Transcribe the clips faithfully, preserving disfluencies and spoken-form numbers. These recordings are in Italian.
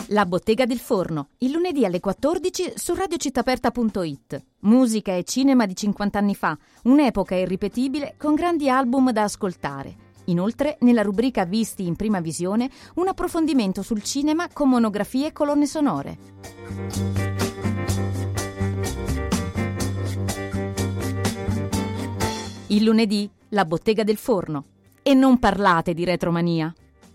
La Bottega del Forno, il lunedì alle quattordici su radio città aperta punto it. Musica e cinema di cinquanta anni fa, un'epoca irripetibile con grandi album da ascoltare. Inoltre, nella rubrica Visti in prima visione, un approfondimento sul cinema con monografie e colonne sonore. Il lunedì, La Bottega del Forno. E non parlate di retromania.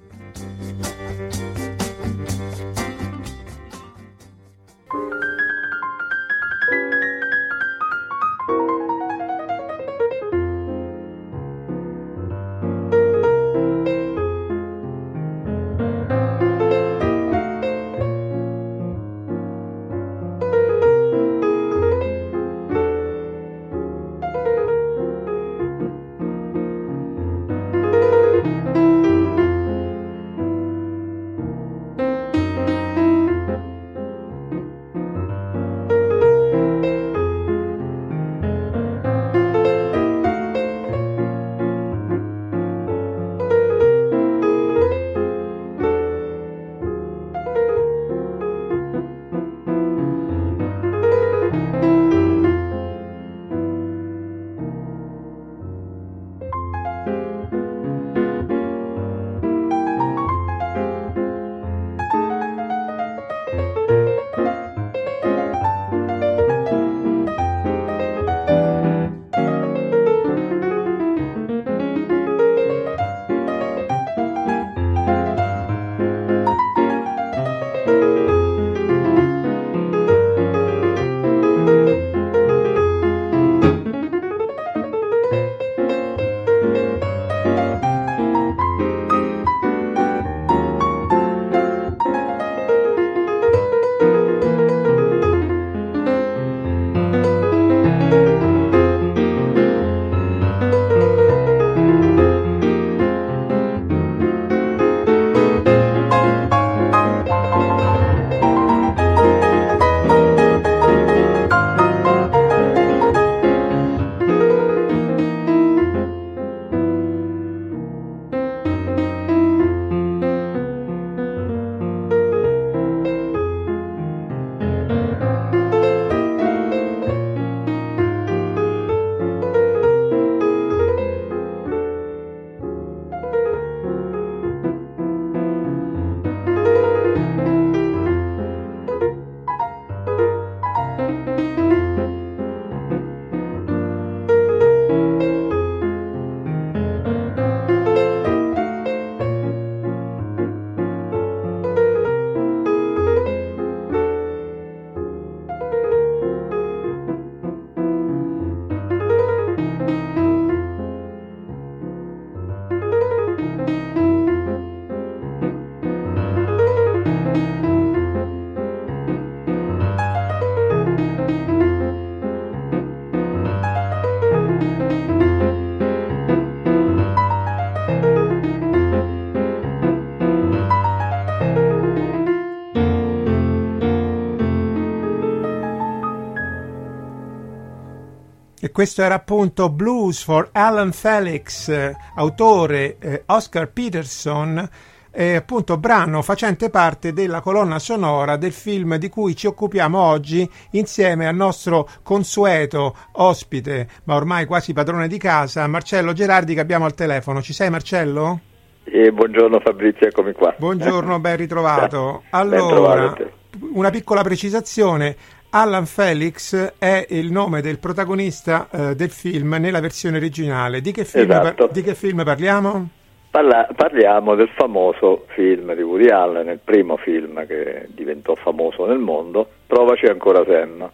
Questo era appunto Blues for Alan Felix, eh, autore eh, Oscar Peterson, eh, appunto brano facente parte della colonna sonora del film di cui ci occupiamo oggi insieme al nostro consueto ospite, ma ormai quasi padrone di casa, Marcello Gerardi, che abbiamo al telefono. Ci sei, Marcello? Eh, buongiorno Fabrizio, eccomi qua. Buongiorno, ben ritrovato. Allora, una piccola precisazione. Alan Felix è il nome del protagonista eh, del film nella versione originale. Di che film, esatto. par- di che film parliamo? Parla- parliamo del famoso film di Woody Allen, il primo film che diventò famoso nel mondo, Provaci ancora Sam.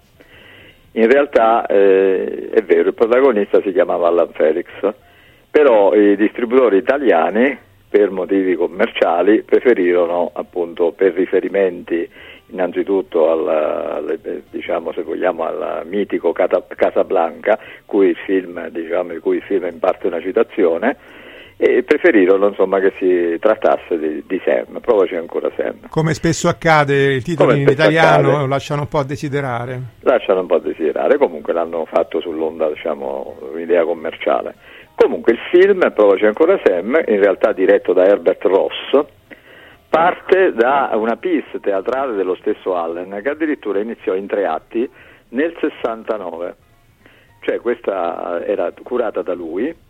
In realtà eh, è vero, il protagonista si chiamava Alan Felix, però i distributori italiani, per motivi commerciali, preferirono appunto per riferimenti innanzitutto al, al, diciamo se vogliamo al mitico Casablanca, cui il film, diciamo, di cui il film è in parte una citazione, e preferirono insomma che si trattasse di, di Sam, Provaci ancora Sam. Come spesso accade, i titoli in italiano accade, lasciano un po' a desiderare. Lasciano un po' a desiderare, comunque l'hanno fatto sull'onda, diciamo, un'idea commerciale. Comunque il film Provaci ancora Sam, in realtà diretto da Herbert Ross, parte da una pièce teatrale dello stesso Allen, che addirittura iniziò in tre atti nel sessantanove, cioè questa era curata da lui, e,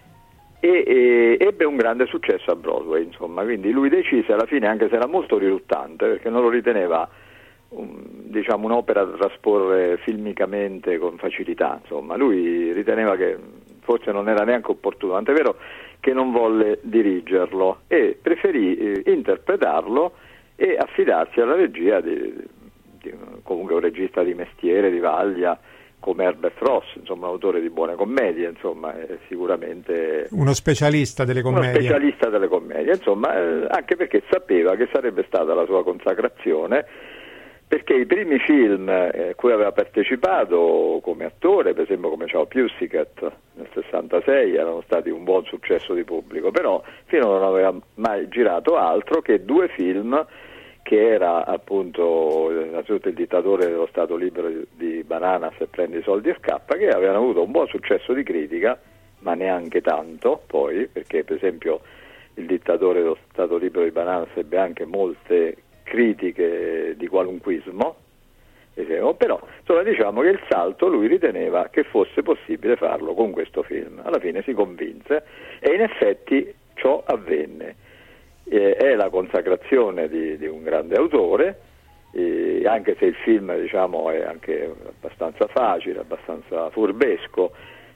e ebbe un grande successo a Broadway, insomma, quindi lui decise alla fine, anche se era molto riluttante, perché non lo riteneva un, diciamo un'opera da trasporre filmicamente con facilità, insomma, lui riteneva che forse non era neanche opportuno, tant'è vero che non volle dirigerlo e preferì eh, interpretarlo e affidarsi alla regia di, di comunque un regista di mestiere, di vaglia, come Herbert Ross, insomma, un autore di buone commedie, insomma, è sicuramente uno specialista delle commedie. Uno specialista delle commedie, insomma, eh, anche perché sapeva che sarebbe stata la sua consacrazione, perché i primi film eh, a cui aveva partecipato come attore, per esempio come Ciao Pussycat nel sessantasei, erano stati un buon successo di pubblico, però fino non aveva mai girato altro che due film, che era appunto innanzitutto Il dittatore dello Stato libero di Bananas e Prendi i soldi e scappa, che avevano avuto un buon successo di critica, ma neanche tanto poi, perché per esempio Il dittatore dello Stato libero di Bananas ebbe anche molte critiche di qualunquismo, però insomma diciamo che il salto lui riteneva che fosse possibile farlo con questo film. Alla fine si convinse e in effetti ciò avvenne. Eh, è la consacrazione di, di un grande autore, eh, anche se il film diciamo è anche abbastanza facile, abbastanza furbesco,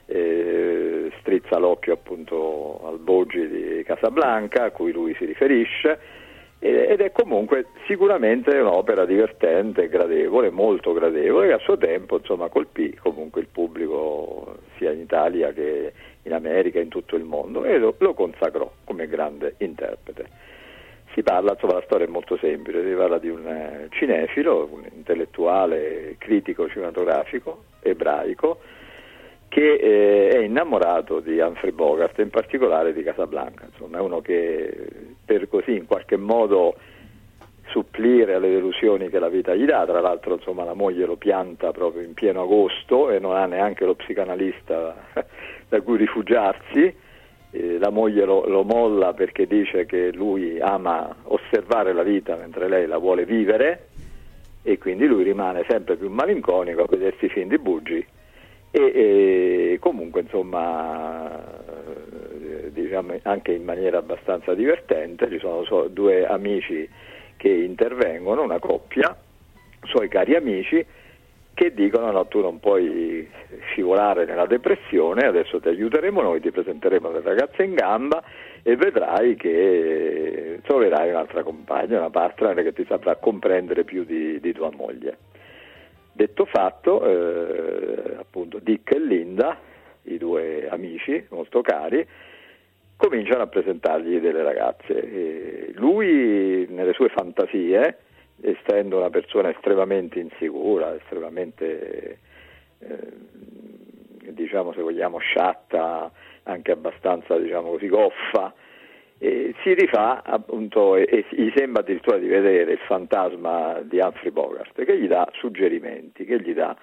eh, strizza l'occhio appunto al Boggi di Casablanca a cui lui si riferisce, ed è comunque sicuramente un'opera divertente, gradevole, molto gradevole, che a suo tempo insomma colpì comunque il pubblico sia in Italia che in America, in tutto il mondo, e lo, lo consacrò come grande interprete. Si parla, insomma, la storia è molto semplice, si parla di un eh, cinefilo, un intellettuale critico cinematografico ebraico che eh, è innamorato di Humphrey Bogart, in particolare di Casablanca, insomma è uno che per così in qualche modo supplire alle delusioni che la vita gli dà, tra l'altro insomma la moglie lo pianta proprio in pieno agosto e non ha neanche lo psicanalista da cui rifugiarsi, eh, la moglie lo, lo molla perché dice che lui ama osservare la vita mentre lei la vuole vivere, e quindi lui rimane sempre più malinconico a vedersi i film di Bugi. E, e comunque insomma eh, diciamo anche in maniera abbastanza divertente ci sono so, due amici che intervengono, una coppia, suoi cari amici, che dicono no, tu non puoi scivolare nella depressione, adesso ti aiuteremo noi, ti presenteremo le ragazze in gamba e vedrai che troverai un'altra compagna, una partner che ti saprà comprendere più di, di tua moglie. Detto fatto, eh, appunto Dick e Linda, i due amici molto cari, cominciano a presentargli delle ragazze. E lui, nelle sue fantasie, essendo una persona estremamente insicura, estremamente, eh, diciamo se vogliamo, sciatta, anche abbastanza, diciamo così, goffa, e si rifà appunto e, e gli sembra addirittura di vedere il fantasma di Humphrey Bogart, che gli dà suggerimenti, che gli dà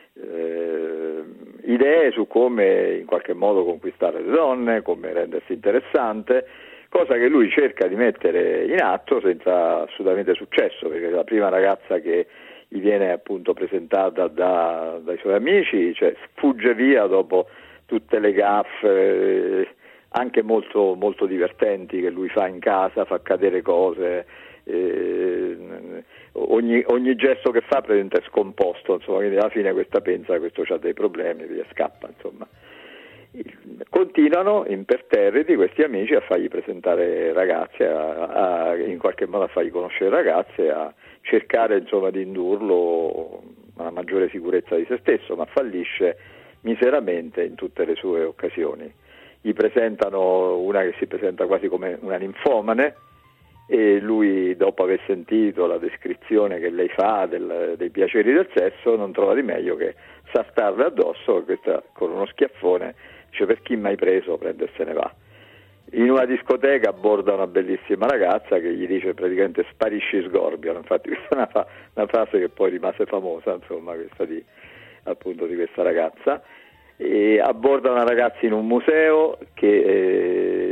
eh, idee su come in qualche modo conquistare le donne, come rendersi interessante, cosa che lui cerca di mettere in atto senza assolutamente successo, perché la prima ragazza che gli viene appunto presentata da, dai suoi amici, cioè fugge via dopo tutte le gaffe eh, anche molto, molto divertenti che lui fa in casa, fa cadere cose, eh, ogni, ogni gesto che fa presenta è scomposto, insomma, quindi alla fine questa pensa che questo ha dei problemi, via scappa, insomma. Continuano imperterriti questi amici a fargli presentare ragazze, a, a, in qualche modo a fargli conoscere ragazze, a cercare insomma di indurlo a una maggiore sicurezza di se stesso, ma fallisce miseramente in tutte le sue occasioni. Gli presentano una che si presenta quasi come una ninfomane e lui, dopo aver sentito la descrizione che lei fa del, dei piaceri del sesso, non trova di meglio che sastarle addosso, e questa con uno schiaffone dice: per chi mai preso, prende e se ne va. In una discoteca abborda una bellissima ragazza che gli dice praticamente sparisci sgorbio, infatti questa è una, fa- una frase che poi rimase famosa, insomma, questa di, appunto di questa ragazza. E abborda una ragazza in un museo che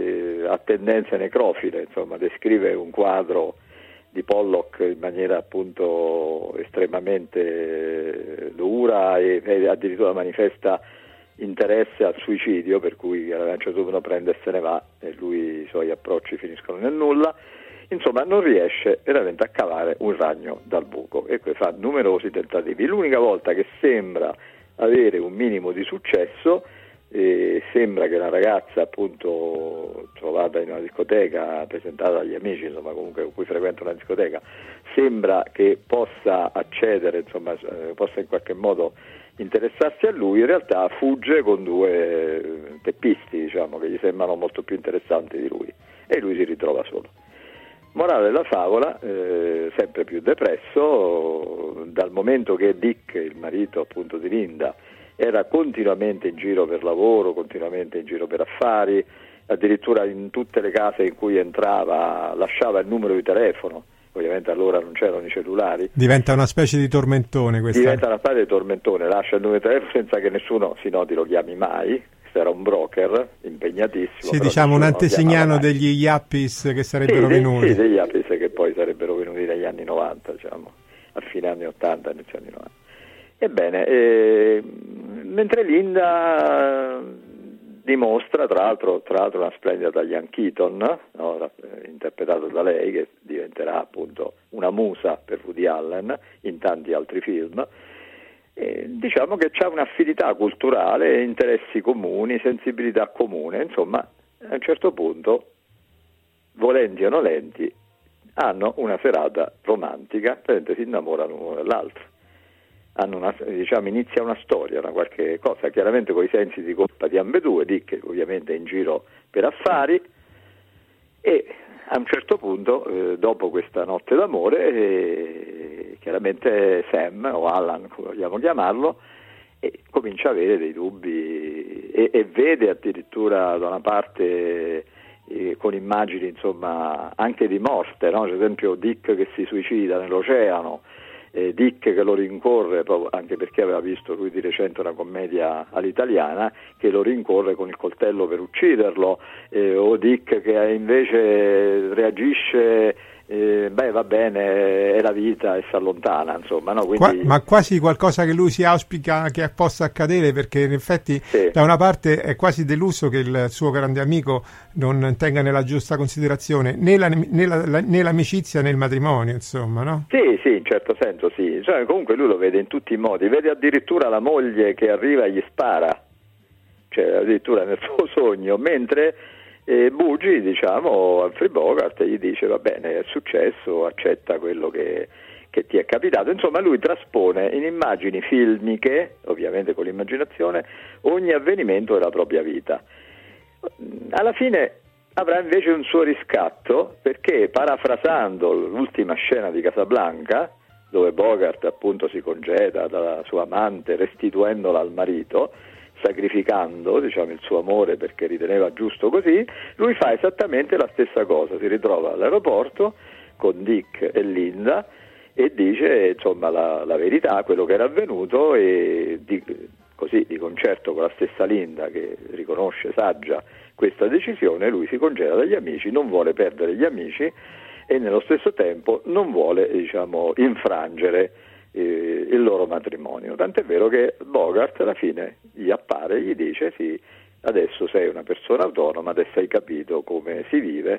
eh, ha tendenze necrofile, insomma, descrive un quadro di Pollock in maniera appunto estremamente dura e, e addirittura manifesta interesse al suicidio, per cui a un certo punto prende e se ne va e lui, i suoi approcci finiscono nel nulla. Insomma, non riesce veramente a cavare un ragno dal buco e fa numerosi tentativi. L'unica volta che sembra avere un minimo di successo, eh, sembra che la ragazza appunto trovata in una discoteca, presentata agli amici, insomma comunque con cui frequenta una discoteca, sembra che possa accedere, insomma eh, possa in qualche modo interessarsi a lui, in realtà fugge con due teppisti, diciamo, che gli sembrano molto più interessanti di lui e lui si ritrova solo. Morale della favola, eh, sempre più depresso, dal momento che Dick, il marito appunto di Linda, era continuamente in giro per lavoro, continuamente in giro per affari, addirittura in tutte le case in cui entrava lasciava il numero di telefono, ovviamente allora non c'erano i cellulari. Diventa una specie di tormentone questa. Diventa una specie di tormentone, lascia il numero di telefono senza che nessuno si noti lo chiami mai. Era un broker impegnatissimo. Sì, diciamo un antesignano degli Yuppies che sarebbero sì, venuti. Sì, degli Yuppies che poi sarebbero venuti negli anni novanta, diciamo, a fine anni ottanta, inizio anni novanta. Ebbene, eh, mentre Linda dimostra, tra l'altro, tra l'altro una splendida Diane Keaton, no, interpretato da lei, che diventerà appunto una musa per Woody Allen in tanti altri film. Eh, diciamo che c'è un'affinità culturale, interessi comuni, sensibilità comune, insomma a un certo punto, volenti o nolenti, hanno una serata romantica, si innamorano l'uno dell'altro, hanno una, diciamo, inizia una storia, una qualche cosa, chiaramente con i sensi di colpa di ambedue, Dick ovviamente è in giro per affari e a un certo punto, eh, dopo questa notte d'amore, eh, chiaramente Sam, o Alan, come vogliamo chiamarlo, eh, comincia a avere dei dubbi e, e vede addirittura da una parte eh, con immagini, insomma, anche di morte, no? Ad esempio Dick che si suicida nell'oceano, eh, Dick che lo rincorre, anche perché aveva visto lui di recente una commedia all'italiana, che lo rincorre con il coltello per ucciderlo, eh, o Dick che invece reagisce, eh, beh va bene, è la vita e si allontana, insomma, no? Quindi... Qua, ma quasi qualcosa che lui si auspica che possa accadere, perché in effetti sì. Da una parte è quasi deluso che il suo grande amico non tenga nella giusta considerazione né, la, né, la, né l'amicizia né il matrimonio, insomma, no? Sì, sì, in certo senso sì, cioè, comunque lui lo vede in tutti i modi, vede addirittura la moglie che arriva e gli spara, cioè addirittura nel suo sogno, mentre E Bugi, diciamo, Humphrey Bogart gli dice va bene, è successo, accetta quello che, che ti è capitato. Insomma, lui traspone in immagini filmiche, ovviamente con l'immaginazione, ogni avvenimento della propria vita. Alla fine avrà invece un suo riscatto, perché parafrasando l'ultima scena di Casablanca, dove Bogart appunto si congeda dalla sua amante restituendola al marito, sacrificando, diciamo, il suo amore perché riteneva giusto così, lui fa esattamente la stessa cosa, si ritrova all'aeroporto con Dick e Linda e dice, insomma, la, la verità, quello che era avvenuto, e di, così di concerto con la stessa Linda, che riconosce saggia questa decisione, lui si congeda dagli amici, non vuole perdere gli amici e nello stesso tempo non vuole, diciamo, infrangere Eh, il loro matrimonio, tant'è vero che Bogart alla fine gli appare e gli dice sì, adesso sei una persona autonoma, adesso hai capito come si vive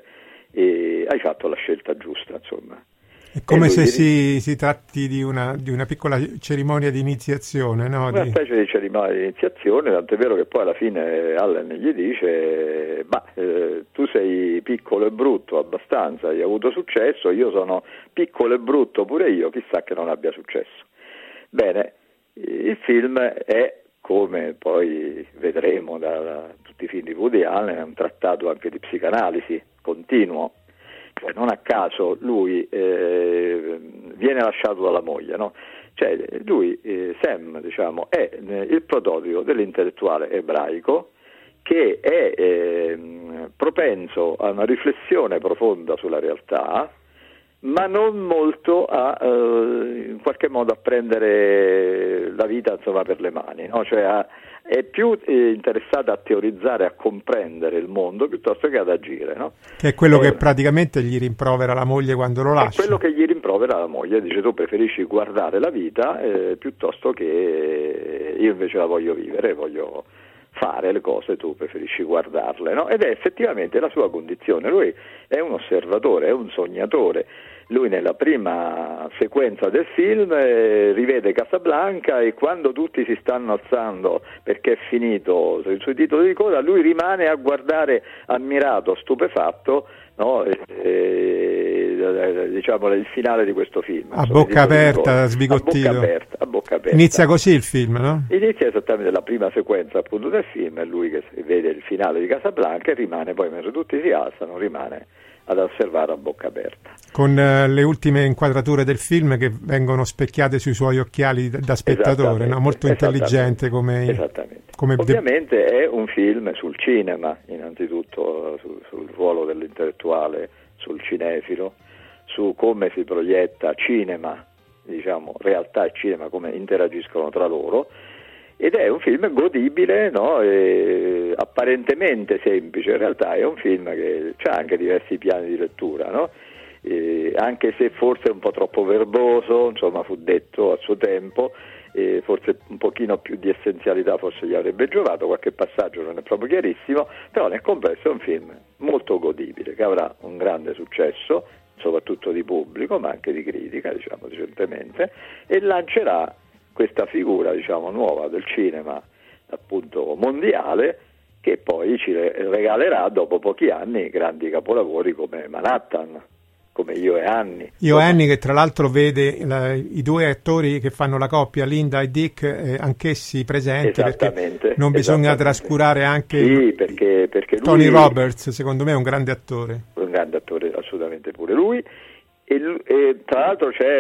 e hai fatto la scelta giusta, insomma. È come se si, si tratti di una, di una piccola cerimonia di iniziazione, no? Una di... specie di cerimonia di iniziazione, tant'è vero che poi alla fine Allen gli dice ma eh, tu sei piccolo e brutto abbastanza, hai avuto successo, io sono piccolo e brutto pure io, chissà che non abbia successo. Bene, il film è, come poi vedremo da, da tutti i film di Woody Allen, è un trattato anche di psicanalisi continuo. Non a caso lui eh, viene lasciato dalla moglie, no? Cioè lui, eh, Sam, diciamo, è eh, il prototipo dell'intellettuale ebraico che è eh, propenso a una riflessione profonda sulla realtà, ma non molto a eh, in qualche modo a prendere la vita, insomma, per le mani, no? Cioè a, è più eh, interessata a teorizzare, a comprendere il mondo piuttosto che ad agire, no? Che è quello eh, che praticamente gli rimprovera la moglie quando lo lascia. È quello che gli rimprovera la moglie, dice: tu preferisci guardare la vita eh, piuttosto che io invece la voglio vivere, voglio fare le cose, tu preferisci guardarle, no? Ed è effettivamente la sua condizione. Lui è un osservatore, è un sognatore. Lui nella prima sequenza del film eh, rivede Casablanca, e quando tutti si stanno alzando perché è finito il suo titolo di coda, lui rimane a guardare ammirato, stupefatto, no? e, e, diciamo il finale di questo film. A bocca aperta, A sbigottito. bocca aperta, a bocca aperta. Inizia così il film, no? Inizia esattamente la prima sequenza appunto del film, è lui che vede il finale di Casablanca e rimane poi, mentre tutti si alzano, rimane ad osservare a bocca aperta. Con uh, le ultime inquadrature del film che vengono specchiate sui suoi occhiali da, da spettatore, no? Molto intelligente come... Esattamente. come Ovviamente de... è un film sul cinema, innanzitutto sul, sul ruolo dell'intellettuale, sul cinefilo, su come si proietta cinema, diciamo, realtà e cinema, come interagiscono tra loro, ed è un film godibile, no? E apparentemente semplice, in realtà è un film che ha anche diversi piani di lettura, no? E anche se forse un po' troppo verboso, insomma, fu detto a suo tempo, e forse un pochino più di essenzialità forse gli avrebbe giovato, qualche passaggio non è proprio chiarissimo, però nel complesso è un film molto godibile, che avrà un grande successo, soprattutto di pubblico, ma anche di critica, diciamo recentemente, e lancerà questa figura, diciamo, nuova del cinema, appunto mondiale, che poi ci regalerà dopo pochi anni grandi capolavori come Manhattan, come Io e Annie. Io e Annie, che tra l'altro vede la, i due attori che fanno la coppia, Linda e Dick, eh, anch'essi presenti, perché non bisogna trascurare anche sì, perché, perché lui, Tony Roberts, secondo me è un grande attore. Un grande attore, assolutamente pure lui. E, e tra l'altro c'è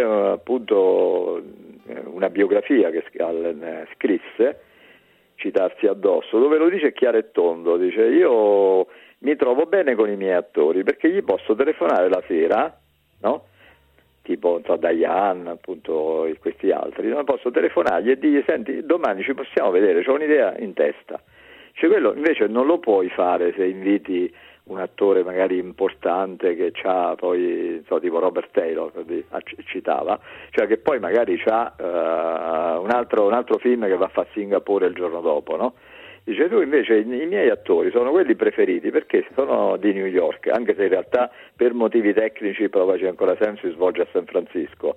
appunto una biografia che Allen scrisse, Citarsi addosso, dove lo dice chiaro e tondo, dice: io mi trovo bene con i miei attori perché gli posso telefonare la sera, no? Tipo so, Diane, appunto, e questi altri, no? Posso telefonargli e dirgli: senti, domani ci possiamo vedere, c'ho un'idea in testa. Cioè, quello invece non lo puoi fare se inviti un attore magari importante che c'ha poi, so, tipo Robert Taylor, citava, cioè che poi magari c'ha uh, un altro un altro film che va a fare a Singapore il giorno dopo, no? Dice: tu invece i miei attori sono quelli preferiti perché sono di New York, anche se in realtà per motivi tecnici provaci ancora senso si svolge a San Francisco.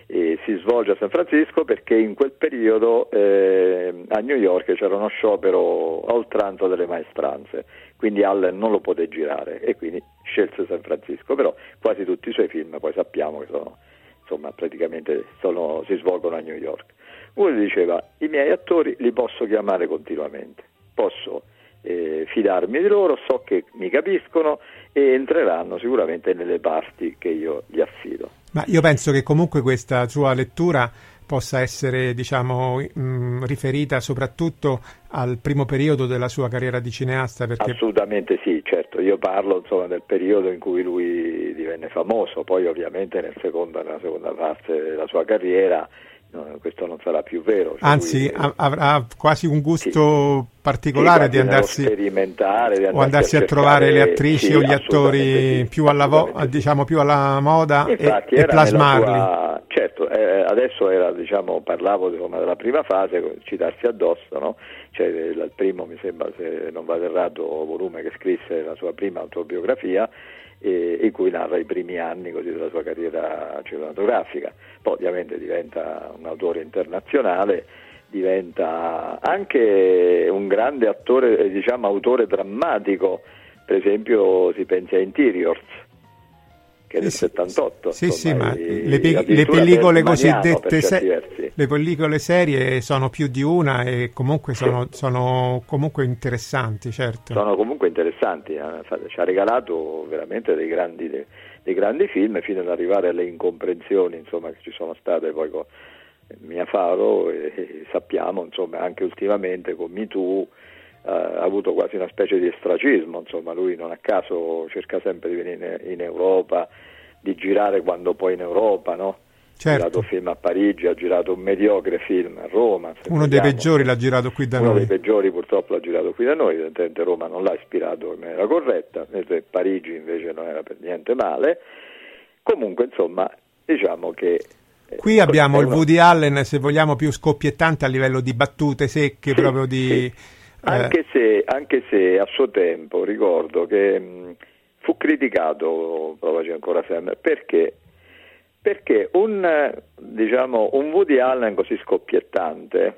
E si svolge a San Francisco perché in quel periodo eh, a New York c'era uno sciopero a oltranza delle maestranze, quindi Allen non lo poté girare e quindi scelse San Francisco, però quasi tutti i suoi film poi sappiamo che sono, insomma, praticamente sono, si svolgono a New York. Uno diceva: i miei attori li posso chiamare continuamente, posso eh, fidarmi di loro, so che mi capiscono e entreranno sicuramente nelle parti che io gli affido. Ma io penso che comunque questa sua lettura possa essere, diciamo, mh, riferita soprattutto al primo periodo della sua carriera di cineasta, perché... Assolutamente sì, certo, io parlo, insomma, del periodo in cui lui divenne famoso, poi ovviamente nel secondo, nella seconda parte della sua carriera no, questo non sarà più vero. Cioè Anzi, lui... ha, avrà quasi un gusto sì. particolare sì, di andarsi, sperimentare, di o andarsi a, a trovare le attrici sì, o gli attori sì, più, alla vo- diciamo, più alla moda e, e plasmarli. Sua... Certo, eh, adesso era, diciamo, parlavo insomma, della prima fase, Citarsi addosso, no? Cioè il primo, mi sembra, se non vado errato, volume che scrisse la sua prima autobiografia, e, in cui narra i primi anni così della sua carriera cinematografica. Poi ovviamente diventa un autore internazionale, diventa anche un grande attore, diciamo autore drammatico, per esempio si pensi a Interiors, che è del sì, settantotto. Sì, insomma, sì, e, ma le, pe- le pellicole cosiddette se- le pellicole serie sono più di una e comunque sono, sì. sono comunque interessanti, certo. Sono comunque interessanti, ci ha regalato veramente dei grandi, dei, dei grandi film, fino ad arrivare alle incomprensioni, insomma, che ci sono state poi con Mia Farrow, e, e sappiamo, insomma, anche ultimamente con Me Too ha avuto quasi una specie di ostracismo, insomma, lui non a caso cerca sempre di venire in Europa, di girare quando poi in Europa, no? Certo. Ha girato film a Parigi, ha girato un mediocre film a Roma. Uno dei peggiori l'ha girato qui da uno noi. Uno dei peggiori purtroppo l'ha girato qui da noi, evidentemente Roma non l'ha ispirato in maniera corretta, mentre Parigi invece non era per niente male. Comunque, insomma, diciamo che... Qui abbiamo il Woody Allen, se vogliamo, più scoppiettante a livello di battute secche, sì, proprio di... Sì. Anche, eh... se, anche se a suo tempo ricordo che mh, fu criticato, provaci ancora sempre, perché... Perché un, diciamo, un Woody Allen così scoppiettante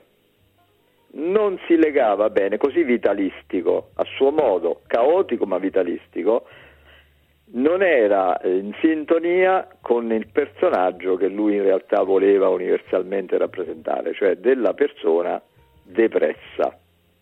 non si legava bene, così vitalistico, a suo modo, caotico ma vitalistico, non era in sintonia con il personaggio che lui in realtà voleva universalmente rappresentare, cioè della persona depressa,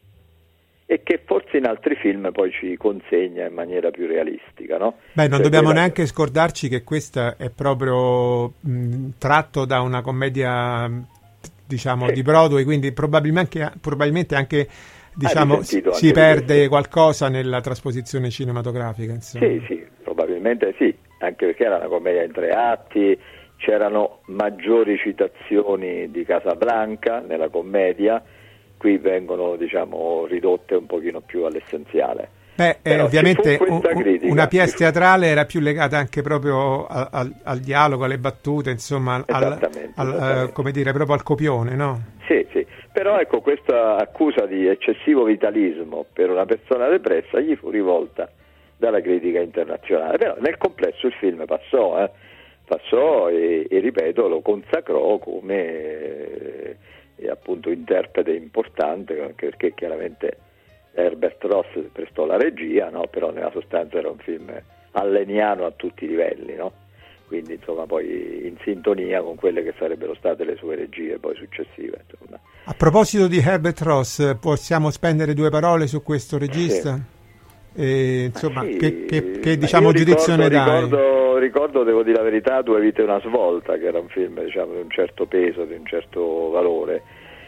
e che forse in altri film poi ci consegna in maniera più realistica, no? Beh, non cioè dobbiamo quella... neanche scordarci che questo è proprio mh, tratto da una commedia, diciamo, sì. di Broadway, quindi probabilmente, probabilmente anche, diciamo, si anche perde questo. Qualcosa nella trasposizione cinematografica, insomma. Sì, sì, probabilmente sì, anche perché era una commedia in tre atti, c'erano maggiori citazioni di Casablanca nella commedia. Qui vengono, diciamo, ridotte un pochino più all'essenziale. Beh, eh, ovviamente un, critica, una pièce teatrale era più legata anche proprio al, al, al dialogo, alle battute, insomma, esattamente, al, esattamente. Al, come dire, proprio al copione, no? Sì, sì. Però ecco, questa accusa di eccessivo vitalismo per una persona depressa gli fu rivolta dalla critica internazionale. Però nel complesso il film passò, eh, passò e, e ripeto, lo consacrò come... Eh, e appunto interprete importante, perché chiaramente Herbert Ross prestò la regia, no? Però nella sostanza era un film alleniano a tutti i livelli, no? Quindi insomma poi in sintonia con quelle che sarebbero state le sue regie poi successive, insomma. A proposito di Herbert Ross, possiamo spendere due parole su questo regista? Sì. E, insomma, sì, che, che, che diciamo giudizio ne dai? Ricordo, ricordo, devo dire la verità, Due vite e una svolta, che era un film, diciamo, di un certo peso, di un certo valore.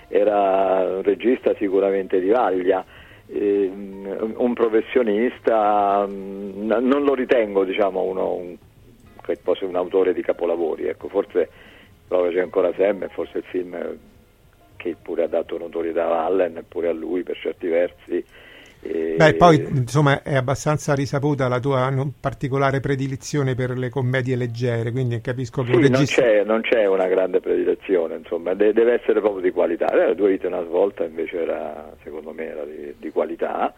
Era un regista sicuramente di vaglia, eh, un professionista, mh, non lo ritengo, diciamo, uno un, che fosse un autore di capolavori, ecco, forse Provaci ancora sempre, forse il film che pure ha dato notorietà a Allen e pure a lui per certi versi. E... Beh, poi insomma è abbastanza risaputa la tua non particolare predilezione per le commedie leggere, quindi capisco che sì, un regista... non c'è, non c'è una grande predilezione, insomma, de- deve essere proprio di qualità. Eh, Due vite e una svolta invece era, secondo me, era di, di qualità,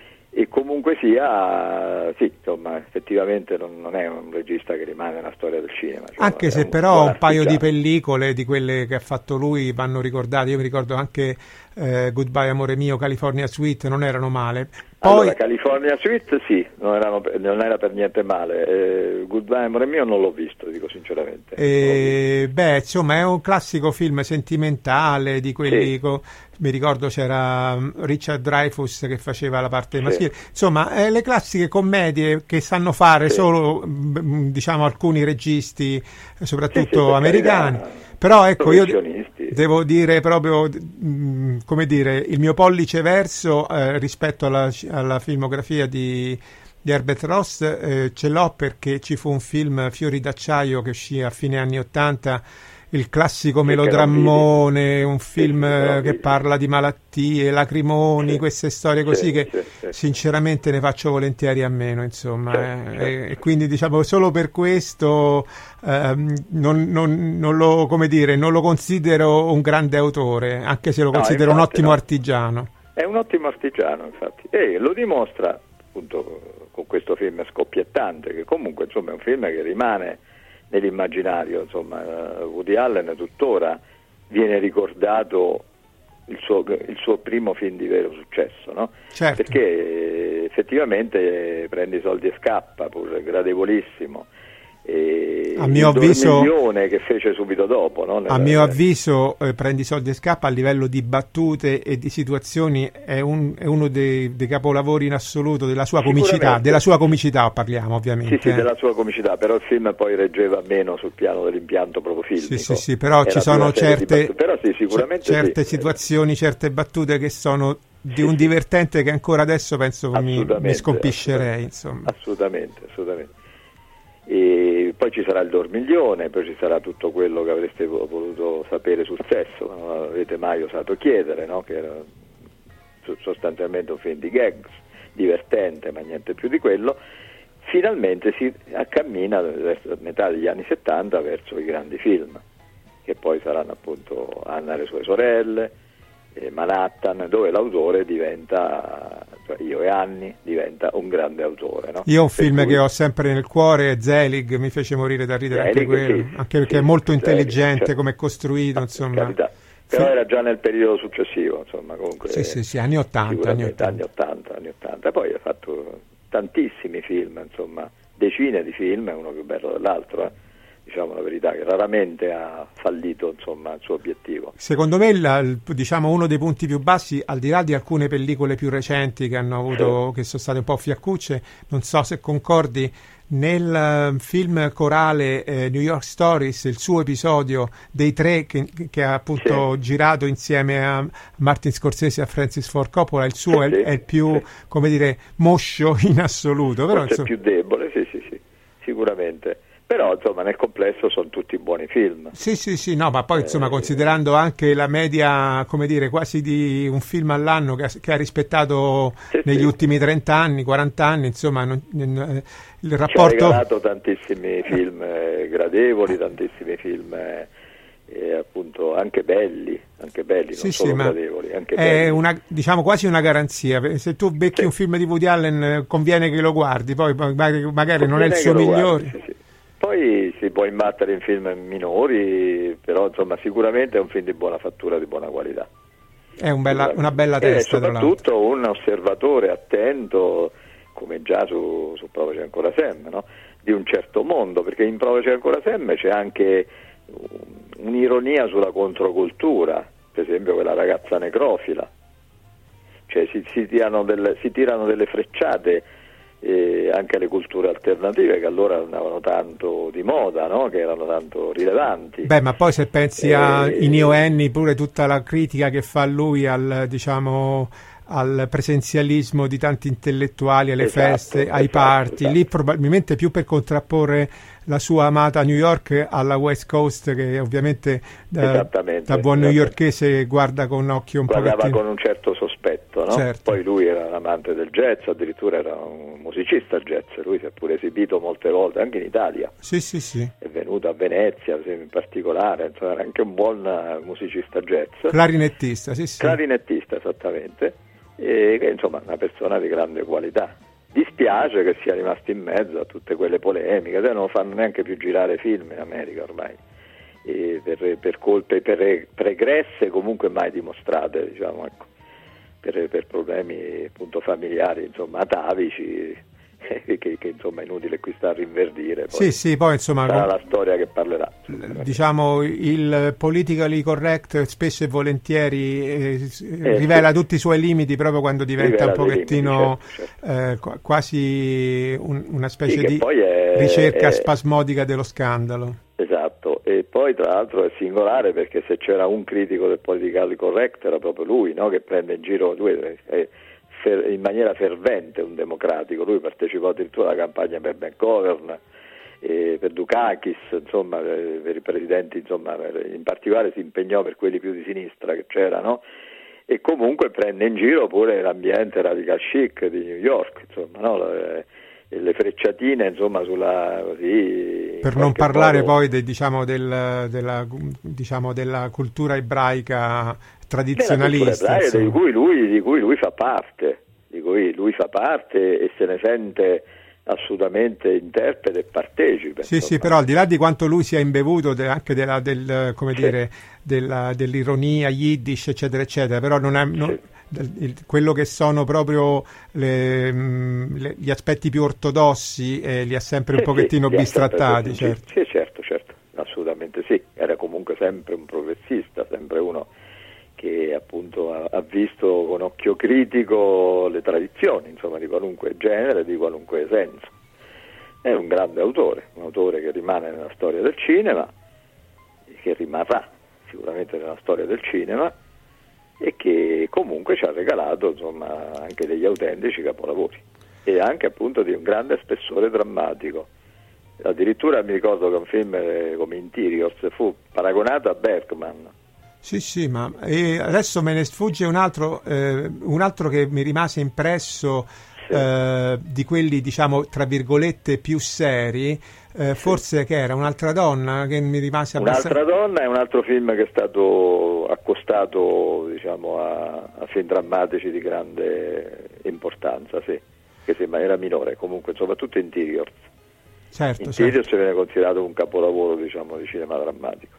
e comunque sia, sì, insomma, effettivamente non, non è un regista che rimane nella storia del cinema. Cioè, anche se un però un paio di pellicole di quelle che ha fatto lui vanno ricordate. Io mi ricordo anche eh, Goodbye Amore Mio, California Suite, non erano male. Poi... Allora, California Suite sì, non, erano, non era per niente male. eh, Goodbye Amore Mio non l'ho visto, dico sinceramente. E, beh, insomma, è un classico film sentimentale di quelli... Sì. Co- mi ricordo c'era Richard Dreyfuss che faceva la parte sì. maschile, insomma eh, le classiche commedie che sanno fare sì. solo mh, diciamo alcuni registi, soprattutto sì, sì, americani, carità, però ecco io de- devo dire proprio mh, come dire il mio pollice verso eh, rispetto alla, alla filmografia di di Herbert Ross eh, ce l'ho, perché ci fu un film, Fiori d'acciaio, che uscì a fine anni ottanta, il classico sì, melodrammone, un film sì, che parla di malattie, lacrimoni, sì, queste storie così sì, che sì, sì. sinceramente ne faccio volentieri a meno, insomma, sì, eh, sì. E quindi diciamo solo per questo ehm, non, non, non lo, come dire, non lo considero un grande autore, anche se lo no, considero infatti, un ottimo no. artigiano. È un ottimo artigiano, infatti, e lo dimostra appunto con questo film scoppiettante, che comunque insomma è un film che rimane nell'immaginario, insomma. Woody Allen tuttora viene ricordato il suo, il suo primo film di vero successo, no? Certo. Perché effettivamente Prendi i soldi e scappa, pur gradevolissimo, e a mio il avviso che fece subito dopo, no? a mio avviso eh, Prendi i soldi e scappa a livello di battute e di situazioni è, un, è uno dei, dei capolavori in assoluto della sua comicità, della sua comicità parliamo ovviamente. Sì, sì, della sua comicità, però il film poi reggeva meno sul piano dell'impianto proprio filmico. Sì, sì, sì, però ci sono certe, però sì, sicuramente certe sì. situazioni, certe battute che sono di un divertente che ancora adesso penso mi, mi scompiscerei, insomma. Assolutamente, assolutamente. E poi ci sarà il dormiglione, poi ci sarà tutto quello che avreste voluto sapere sul sesso, ma non avete mai osato chiedere, no? Che era sostanzialmente un film di gags, divertente, ma niente più di quello. Finalmente si accammina verso la metà degli anni settanta verso i grandi film, che poi saranno appunto Anna e le sue sorelle, eh, Manhattan, dove l'autore diventa, cioè Io e Anni, diventa un grande autore. No? Io ho un Per film cui... che ho sempre nel cuore, Zelig, mi fece morire da ridere Zelig, anche quello, sì, anche perché sì, è molto Zelig, intelligente cioè, come è costruito, insomma. Carità. Però era già nel periodo successivo, insomma, comunque. Sì, sì, sì, anni ottanta, anni ottanta. Anni ottanta, anni ottanta. Poi ha fatto tantissimi film, insomma, decine di film, uno più bello dell'altro, eh. Diciamo la verità, che raramente ha fallito, insomma, il suo obiettivo. Secondo me, la, il, diciamo, uno dei punti più bassi, al di là di alcune pellicole più recenti che hanno avuto, sì. che sono state un po' fiaccucce, non so se concordi, nel uh, film corale eh, New York Stories, il suo episodio dei tre che, che ha appunto sì. girato insieme a Martin Scorsese e a Francis Ford Coppola, il suo sì, è, sì, è il più, sì. come dire, moscio in assoluto. Però, forse è più debole, sì, sì, sì, sicuramente. Però insomma nel complesso sono tutti buoni film. Sì, sì, sì, no, ma poi insomma eh, considerando anche la media, come dire, quasi di un film all'anno che ha, che ha rispettato sì, negli sì. ultimi trenta anni, quaranta anni, insomma non, non, il rapporto... Ci ha regalato tantissimi film eh, gradevoli, tantissimi film eh, eh, appunto anche belli, anche belli, non sì, solo sì, gradevoli, anche è belli. Una, diciamo quasi una garanzia, se tu becchi sì. un film di Woody Allen conviene che lo guardi, poi magari, magari non è il suo migliore. Guardi, sì, sì. Poi si può imbattere in film minori, però insomma sicuramente è un film di buona fattura, di buona qualità. È un bella, una bella testa. E soprattutto un osservatore attento, come già su, su Provaci ancora Sam, no? Di un certo mondo, perché in Provaci ancora Sam c'è anche un'ironia sulla controcultura, per esempio quella ragazza necrofila, cioè si, si, tirano, delle, si tirano delle frecciate e anche le culture alternative che allora andavano tanto di moda, no? Che erano tanto rilevanti. Beh, ma poi se pensi e... ai Neo Annie, pure tutta la critica che fa lui al, diciamo, al presenzialismo di tanti intellettuali, alle esatto, feste, esatto, ai party, esatto. Lì probabilmente più per contrapporre la sua amata New York alla West Coast, che ovviamente da, da buon newyorkese guarda con occhio un po'. Guardava con un certo sospetto, no? Certo. Poi lui era un amante del jazz, addirittura era un musicista jazz, lui si è pure esibito molte volte, anche in Italia. Sì, sì, sì. È venuto a Venezia in particolare, insomma, era anche un buon musicista jazz. Clarinettista, sì, sì. Clarinettista, esattamente, e che insomma è una persona di grande qualità. Dispiace che sia rimasto in mezzo a tutte quelle polemiche, non lo fanno neanche più girare film in America ormai, e per, per colpe per, pregresse comunque mai dimostrate, diciamo, ecco, per, per problemi appunto familiari, insomma, atavici, che, che insomma è inutile qui sta a rinverdire. Poi sì, sì, poi insomma sarà la storia che parlerà. Diciamo il politically correct spesso e volentieri eh, eh, rivela sì. tutti i suoi limiti proprio quando diventa rivela un pochettino limiti, certo, certo. Eh, quasi un, una specie sì, di è, ricerca è... spasmodica dello scandalo. Esatto, e poi tra l'altro è singolare perché se c'era un critico del politically correct era proprio lui, no? Che prende in giro lui è, in maniera fervente un democratico, lui partecipò addirittura alla campagna per McGovern, eh, per Dukakis, insomma, per, per i presidenti, insomma, per, in particolare si impegnò per quelli più di sinistra che c'erano, e comunque prende in giro pure l'ambiente radical chic di New York, insomma, no? Le, le frecciatine, insomma, sulla così. Per non parlare modo... poi de, diciamo, del, della, diciamo, della cultura ebraica tradizionalista, ebraica, di cui lui di cui lui fa parte, di cui lui fa parte e se ne sente assolutamente interprete e partecipe. Sì, insomma. Sì, però al di là di quanto lui sia imbevuto de, anche della, del, come sì. dire, della, dell'ironia yiddish, eccetera, eccetera, però non è non, sì. Il, quello che sono proprio le, le, gli aspetti più ortodossi eh, li ha sempre sì, un pochettino sì, bistrattati. Sì, certo. Sì, certo, certo, assolutamente sì. Era comunque sempre un progressista, sempre uno che appunto ha, ha visto con occhio critico le tradizioni, insomma, di qualunque genere, di qualunque senso. È un grande autore, un autore che rimane nella storia del cinema, che rimarrà sicuramente nella storia del cinema, e che comunque ci ha regalato, insomma, anche degli autentici capolavori e anche appunto di un grande spessore drammatico, Addirittura mi ricordo che un film come Interiors fu paragonato a Bergman. Sì, sì, ma e adesso me ne sfugge un altro, eh, un altro che mi rimase impresso, sì. eh, di quelli, diciamo, tra virgolette, più seri, eh, sì. Forse che era Un'altra donna, che mi rimase abbastanza... Un'altra donna è un altro film che è stato accostato, diciamo, a, a film drammatici di grande importanza, sì, che sembra era minore, comunque, soprattutto Interiors. Certo, Interiors certo. viene considerato un capolavoro, diciamo, di cinema drammatico.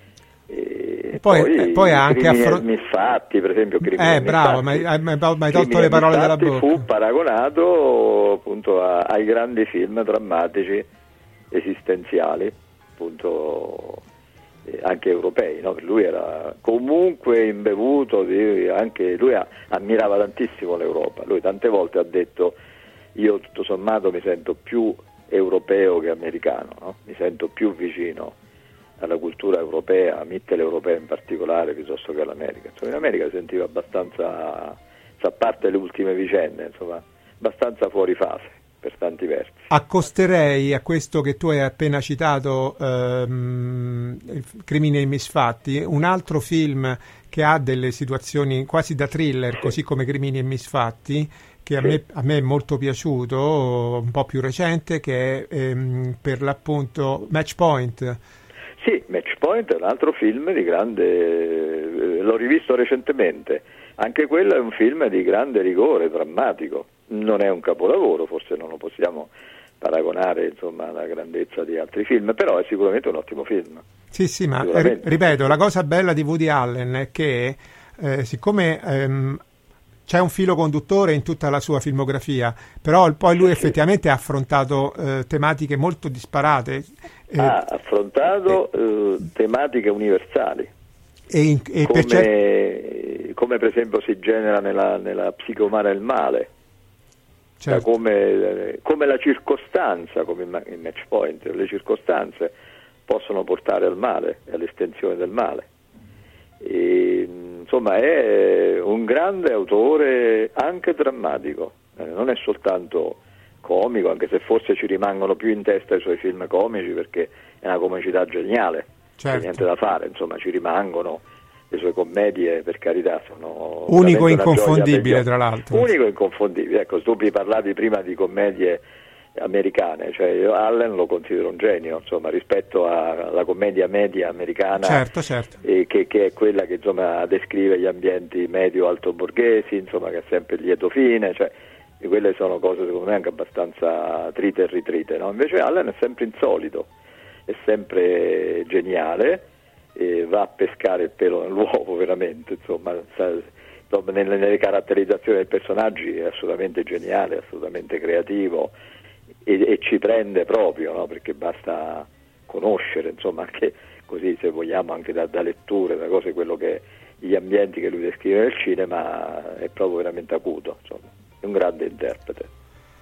E poi, poi, eh, poi ha anche affrontato misfatti, per esempio, Crimini eh bravo, ma hai, ma hai tolto le parole dalla bocca. Fu paragonato appunto a, ai grandi film drammatici esistenziali, appunto eh, anche europei, no? Lui era comunque imbevuto di, anche lui a, ammirava tantissimo l'Europa. Lui tante volte ha detto: io tutto sommato mi sento più europeo che americano, no? Mi sento più vicino alla cultura europea, mitteleuropea in particolare, piuttosto che all'America. Insomma, in America si sentiva abbastanza, a parte le ultime vicende, insomma, abbastanza fuori fase per tanti versi. Accosterei a questo che tu hai appena citato, ehm, Crimini e misfatti, un altro film che ha delle situazioni quasi da thriller, sì. Così come Crimini e misfatti, che a, sì. me, a me è molto piaciuto, un po' più recente, che è ehm, per l'appunto Match Point. Sì, Match Point è un altro film di grande, eh, l'ho rivisto recentemente, anche quello è un film di grande rigore, drammatico, non è un capolavoro, forse non lo possiamo paragonare, insomma, alla grandezza di altri film, però è sicuramente un ottimo film. Sì, sì, ma ri- ripeto, la cosa bella di Woody Allen è che eh, siccome ehm, c'è un filo conduttore in tutta la sua filmografia, però poi lui effettivamente ha affrontato eh, tematiche molto disparate. Eh, ha affrontato eh, eh, tematiche universali, e in, e come, per cer- come per esempio si genera nella, nella psiche umana il male, certo. come, come la circostanza, come in Match Point, le circostanze possono portare al male e all'estensione del male. E, insomma, è un grande autore anche drammatico, eh, non è soltanto comico, anche se forse ci rimangono più in testa i suoi film comici, perché è una comicità geniale, certo. C'è niente da fare, insomma, ci rimangono le sue commedie, per carità, sono unico e inconfondibile, tra l'altro. Unico e inconfondibile, ecco, tu mi parlavi prima di commedie americane, cioè io Allen lo considero un genio, insomma, rispetto a, alla commedia media americana, certo, certo. E che, che è quella che, insomma, descrive gli ambienti medio-alto borghesi, insomma, che ha sempre il lieto fine, cioè, e quelle sono cose secondo me anche abbastanza trite e ritrite, no? Invece Allen è sempre insolito, è sempre geniale, e va a pescare il pelo nell'uovo veramente, insomma, sa, nelle, nelle caratterizzazioni dei personaggi è assolutamente geniale, assolutamente creativo, e, e ci prende proprio, no? Perché basta conoscere, insomma, anche così, se vogliamo, anche da, da letture, da cose, quello che gli ambienti che lui descrive nel cinema, è proprio veramente acuto, insomma, è un grande interprete.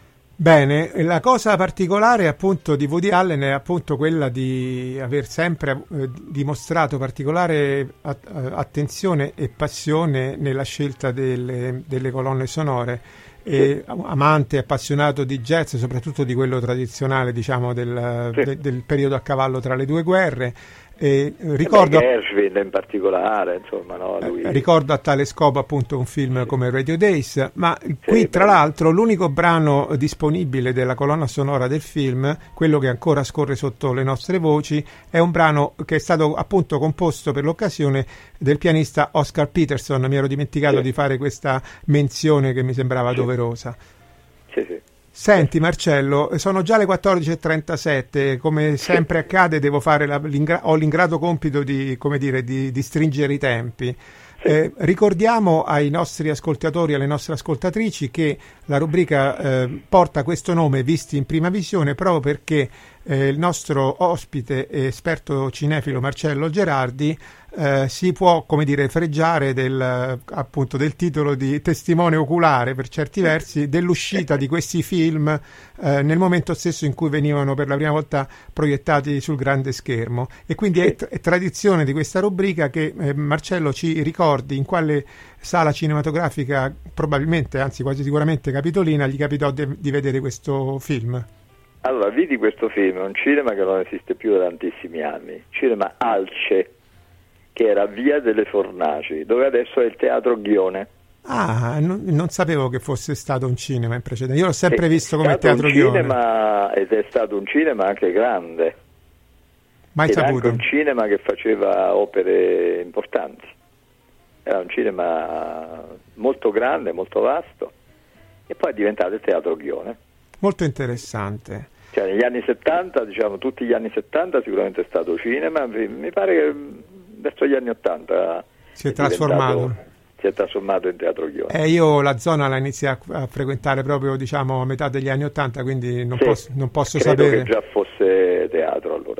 Bene, la cosa particolare appunto di Woody Allen è appunto quella di aver sempre eh, dimostrato particolare at- attenzione e passione nella scelta delle, delle colonne sonore. E amante e appassionato di jazz, soprattutto di quello tradizionale, diciamo, del, sì. de, del periodo a cavallo tra le due guerre. E ricordo, Gershwin in particolare, insomma, no, lui... eh, ricordo a tale scopo appunto un film sì. come Radio Days, ma sì, qui tra l'altro l'unico brano disponibile della colonna sonora del film, quello che ancora scorre sotto le nostre voci, è un brano che è stato appunto composto per l'occasione del pianista Oscar Peterson. Mi ero dimenticato sì. di fare questa menzione che mi sembrava sì. doverosa. Sì, sì. Senti Marcello, sono già le quattordici e trentasette, come sempre accade devo fare la, l'ingra- ho l'ingrato compito di, come dire, di, di stringere i tempi. Sì. Eh, ricordiamo ai nostri ascoltatori e alle nostre ascoltatrici che la rubrica eh, porta questo nome, Visti in prima visione, proprio perché eh, il nostro ospite e esperto cinefilo Marcello Gerardi eh, si può, come dire, fregiare del, appunto, del titolo di testimone oculare, per certi versi, dell'uscita di questi film eh, nel momento stesso in cui venivano per la prima volta proiettati sul grande schermo. E quindi è, è tradizione di questa rubrica che eh, Marcello ci ricordi in quale sala cinematografica, probabilmente, anzi quasi sicuramente capitolina, gli capitò de- di vedere questo film. Allora, vidi questo film, è un cinema che non esiste più da tantissimi anni, cinema Alce, che era Via delle Fornaci, dove adesso è il Teatro Ghione. Ah, non, non sapevo che fosse stato un cinema in precedenza. Io l'ho sempre È visto come stato Teatro un Ghione. cinema, ed è stato un cinema anche grande. Mai Era saputo. anche un cinema che faceva opere importanti. Era un cinema molto grande, molto vasto, e poi è diventato il Teatro Ghione. Molto interessante. Cioè, negli anni settanta, diciamo tutti gli anni settanta sicuramente è stato cinema, mi pare che verso gli anni ottanta Si è trasformato. Si è trasformato in Teatro Ghione. Eh, io la zona la iniziai a, a frequentare proprio, diciamo, a metà degli anni ottanta, quindi non, Sì, posso, non posso credo sapere. che già fosse teatro allora.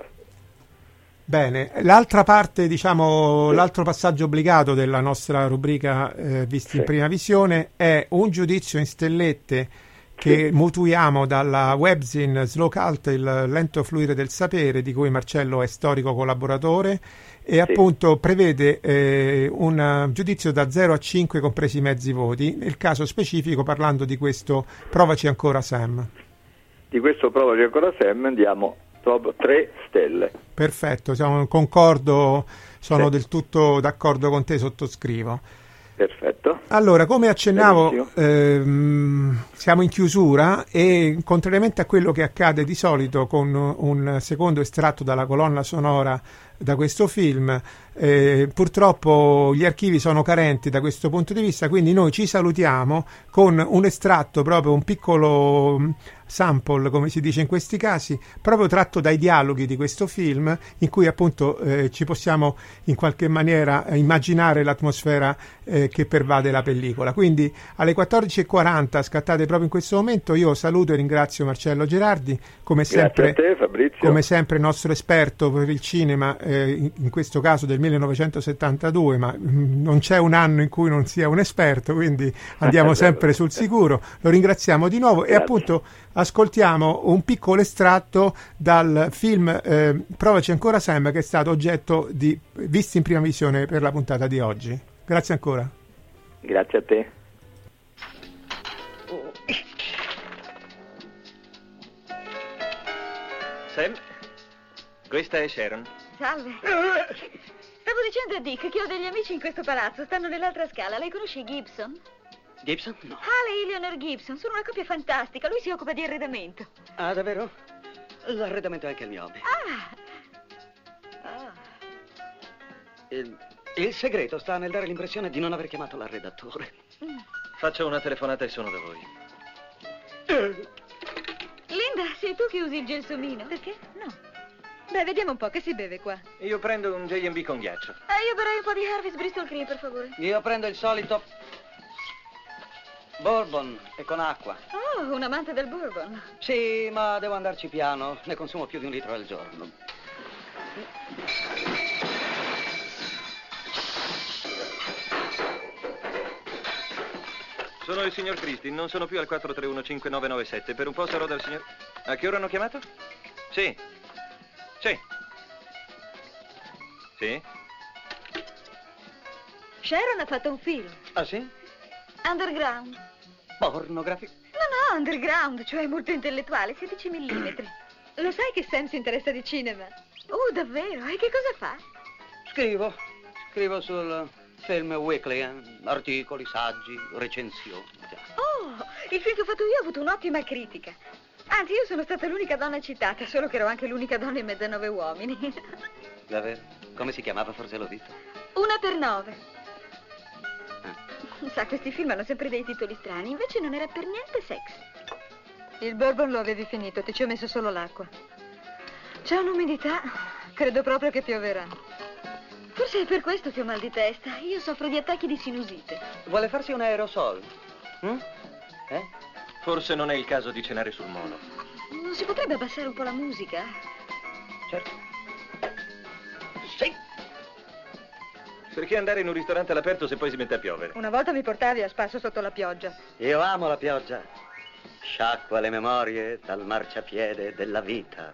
Bene, l'altra parte, diciamo, l'altro passaggio obbligato della nostra rubrica eh, Visti Sì. in prima visione è un giudizio in stellette che Sì. mutuiamo dalla webzine Slow Cult, il lento fluire del sapere, di cui Marcello è storico collaboratore, e appunto prevede eh, un giudizio da zero a cinque compresi i mezzi voti, nel caso specifico parlando di questo Provaci ancora Sam. Di questo Provaci ancora Sam andiamo proprio tre stelle. Perfetto, siamo, concordo, sono Sì. del tutto d'accordo con te, sottoscrivo. Perfetto. Allora, come accennavo, Benissimo. ehm, siamo in chiusura e contrariamente a quello che accade di solito con un secondo estratto dalla colonna sonora da questo film, eh, purtroppo gli archivi sono carenti da questo punto di vista, quindi noi ci salutiamo con un estratto, proprio un piccolo mh, sample, come si dice in questi casi, proprio tratto dai dialoghi di questo film, in cui appunto eh, ci possiamo in qualche maniera eh, immaginare l'atmosfera eh, che pervade la pellicola. Quindi alle quattordici e quaranta, scattate proprio in questo momento, io saluto e ringrazio Marcello Gerardi, come sempre, Grazie a te, Fabrizio. come sempre nostro esperto per il cinema, eh, in, in questo caso del millenovecentosettantadue, ma mh, non c'è un anno in cui non sia un esperto, quindi andiamo sempre sul sicuro. Lo ringraziamo di nuovo. Grazie. E appunto ascoltiamo un piccolo estratto dal film eh, Provaci ancora Sam, che è stato oggetto di Visti in prima visione per la puntata di oggi. Grazie ancora. Grazie a te. Sam, questa è Sharon. Salve. Stavo dicendo a Dick che ho degli amici in questo palazzo, stanno nell'altra scala. Lei conosce Gibson? Gibson? No. Haley e Eleanor Gibson, sono una coppia fantastica. Lui si occupa di arredamento. Ah, davvero? L'arredamento è anche il mio hobby. Ah. Ah. Il, il segreto sta nel dare l'impressione di non aver chiamato l'arredatore. Mm. Faccio una telefonata e sono da voi. Linda, sei tu che usi il gelsomino? Perché? No. Beh, vediamo un po' che si beve qua. Io prendo un J and B con ghiaccio. Eh, io vorrei un po' di Harvey's Bristol Cream, per favore. Io prendo il solito bourbon e con acqua. Oh, un amante del bourbon. Sì, ma devo andarci piano. Ne consumo più di un litro al giorno. Sono il signor Cristi, non sono più al quattro tre uno cinque nove nove sette. Per un po' sarò dal signor... A che ora hanno chiamato? Sì. Sì. Sì? Sharon ha fatto un film. Ah, sì? Underground. Pornografico. No, no, underground, cioè molto intellettuale, sedici millimetri. Lo sai che Sam si interessa di cinema? Oh, davvero? E che cosa fa? Scrivo. Scrivo sul Film Weekly, eh? Articoli, saggi, recensioni. Oh, il film che ho fatto io ha avuto un'ottima critica. Anzi, io sono stata l'unica donna citata, solo che ero anche l'unica donna in mezzo a nove uomini. Davvero? Come si chiamava? Forse l'ho visto. Una per nove. Ah. Sa, questi film hanno sempre dei titoli strani, invece non era per niente sexy. Il bourbon lo avevi finito, ti ci ho messo solo l'acqua. C'è un'umidità, credo proprio che pioverà. Forse è per questo che ho mal di testa. Io soffro di attacchi di sinusite. Vuole farsi un aerosol? Mm? Eh? Forse non è il caso di cenare sul molo. Non si potrebbe abbassare un po' la musica? Certo. Sì. Perché andare in un ristorante all'aperto se poi si mette a piovere? Una volta mi portavi a spasso sotto la pioggia. Io amo la pioggia. Sciacqua le memorie dal marciapiede della vita.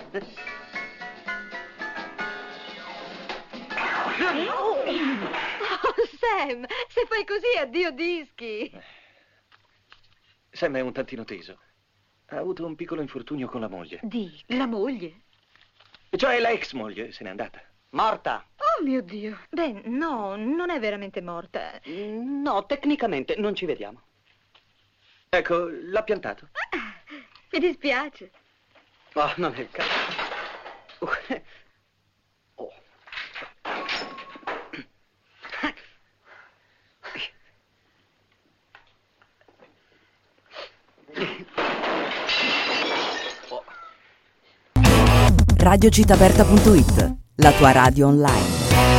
Oh, Sam, se fai così addio dischi. Sam è un tantino teso. Ha avuto un piccolo infortunio con la moglie. Di, la moglie? Cioè la ex moglie se n'è andata. Morta? Oh mio Dio. Beh, no, non è veramente morta. No, tecnicamente non ci vediamo. Ecco, l'ha piantato. Ah, mi dispiace. Oh, non è il caso. Oh. radio città aperta punto it, la tua radio online.